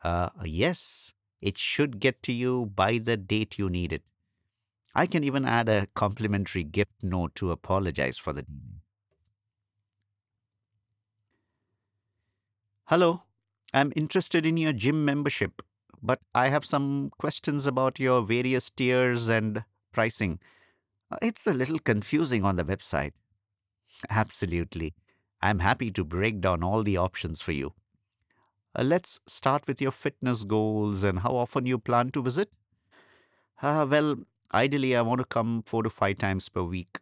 Yes, it should get to you by the date you need it. I can even add a complimentary gift note to apologize for the delay. Hello, I'm interested in your gym membership, but I have some questions about your various tiers and pricing. It's a little confusing on the website. Absolutely. I'm happy to break down all the options for you. Let's start with your fitness goals and how often you plan to visit. Well, ideally, I want to come 4 to 5 times per week.